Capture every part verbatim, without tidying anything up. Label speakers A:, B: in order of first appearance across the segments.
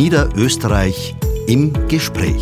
A: Niederösterreich im Gespräch.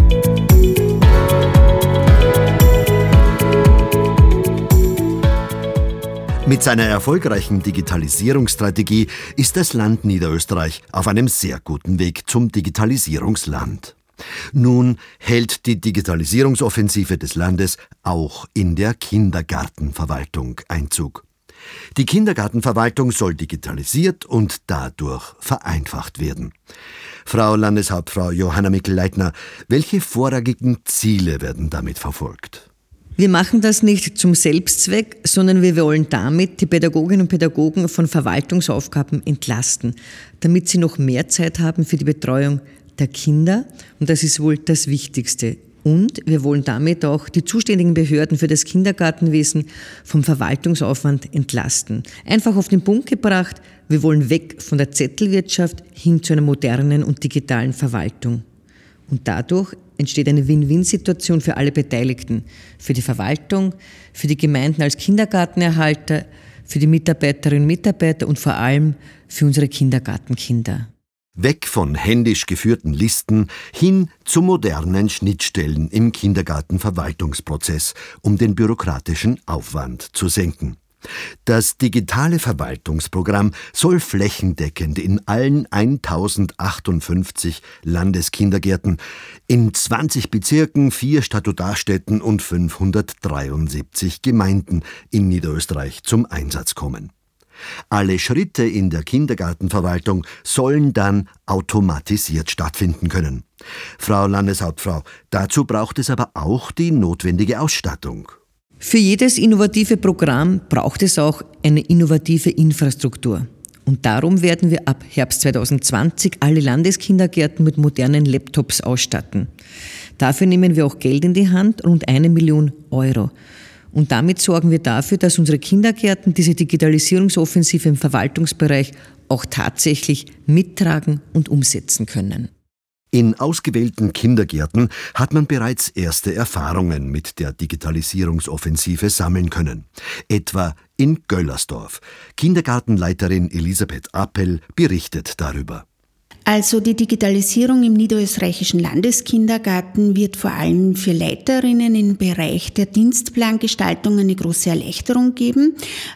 A: Mit seiner erfolgreichen Digitalisierungsstrategie ist das Land Niederösterreich auf einem sehr guten Weg zum Digitalisierungsland. Nun hält die Digitalisierungsoffensive des Landes auch in der Kindergartenverwaltung Einzug. Die Kindergartenverwaltung soll digitalisiert und dadurch vereinfacht werden. Frau Landeshauptfrau Johanna Mikl-Leitner, welche vorrangigen Ziele werden damit verfolgt?
B: Wir machen das nicht zum Selbstzweck, sondern wir wollen damit die Pädagoginnen und Pädagogen von Verwaltungsaufgaben entlasten, damit sie noch mehr Zeit haben für die Betreuung der Kinder. Und das ist wohl das Wichtigste. Und wir wollen damit auch die zuständigen Behörden für das Kindergartenwesen vom Verwaltungsaufwand entlasten. Einfach auf den Punkt gebracht, wir wollen weg von der Zettelwirtschaft hin zu einer modernen und digitalen Verwaltung. Und dadurch entsteht eine Win-Win-Situation für alle Beteiligten, für die Verwaltung, für die Gemeinden als Kindergartenerhalter, für die Mitarbeiterinnen und Mitarbeiter und vor allem für unsere Kindergartenkinder.
A: Weg von händisch geführten Listen hin zu modernen Schnittstellen im Kindergartenverwaltungsprozess, um den bürokratischen Aufwand zu senken. Das digitale Verwaltungsprogramm soll flächendeckend in allen tausendachthundertachtundfünfzig Landeskindergärten, in zwanzig Bezirken, vier Statutarstädten und fünfhundertdreiundsiebzig Gemeinden in Niederösterreich zum Einsatz kommen. Alle Schritte in der Kindergartenverwaltung sollen dann automatisiert stattfinden können. Frau Landeshauptfrau, dazu braucht es aber auch die notwendige Ausstattung.
B: Für jedes innovative Programm braucht es auch eine innovative Infrastruktur. Und darum werden wir ab Herbst zweitausendzwanzig alle Landeskindergärten mit modernen Laptops ausstatten. Dafür nehmen wir auch Geld in die Hand, rund eine Million Euro. Und damit sorgen wir dafür, dass unsere Kindergärten diese Digitalisierungsoffensive im Verwaltungsbereich auch tatsächlich mittragen und umsetzen können.
A: In ausgewählten Kindergärten hat man bereits erste Erfahrungen mit der Digitalisierungsoffensive sammeln können. Etwa in Göllersdorf. Kindergartenleiterin Elisabeth Appel berichtet darüber.
C: Also die Digitalisierung im niederösterreichischen Landeskindergarten wird vor allem für Leiterinnen im Bereich der Dienstplangestaltung eine große Erleichterung geben.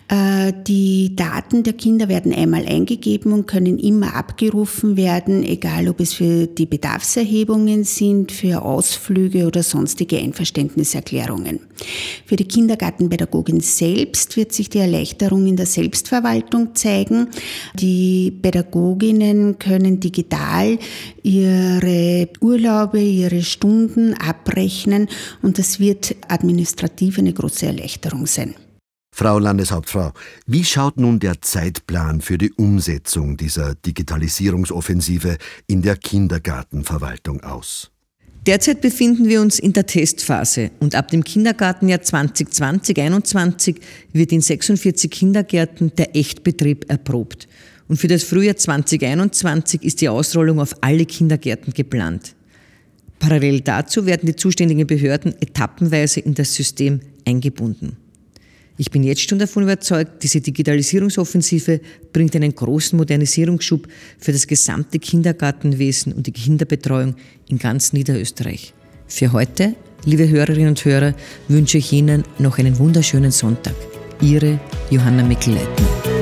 C: Die Daten der Kinder werden einmal eingegeben und können immer abgerufen werden, egal ob es für die Bedarfserhebungen sind, für Ausflüge oder sonstige Einverständniserklärungen. Für die Kindergartenpädagogin selbst wird sich die Erleichterung in der Selbstverwaltung zeigen. Die Pädagoginnen können digital ihre Urlaube, ihre Stunden abrechnen und das wird administrativ eine große Erleichterung sein.
A: Frau Landeshauptfrau, wie schaut nun der Zeitplan für die Umsetzung dieser Digitalisierungsoffensive in der Kindergartenverwaltung aus?
B: Derzeit befinden wir uns in der Testphase und ab dem Kindergartenjahr zwanzig zwanzig einundzwanzig wird in sechsundvierzig Kindergärten der Echtbetrieb erprobt. Und für das Frühjahr zwanzig einundzwanzig ist die Ausrollung auf alle Kindergärten geplant. Parallel dazu werden die zuständigen Behörden etappenweise in das System eingebunden. Ich bin jetzt schon davon überzeugt, diese Digitalisierungsoffensive bringt einen großen Modernisierungsschub für das gesamte Kindergartenwesen und die Kinderbetreuung in ganz Niederösterreich. Für heute, liebe Hörerinnen und Hörer, wünsche ich Ihnen noch einen wunderschönen Sonntag. Ihre Johanna Mikl-Leitner.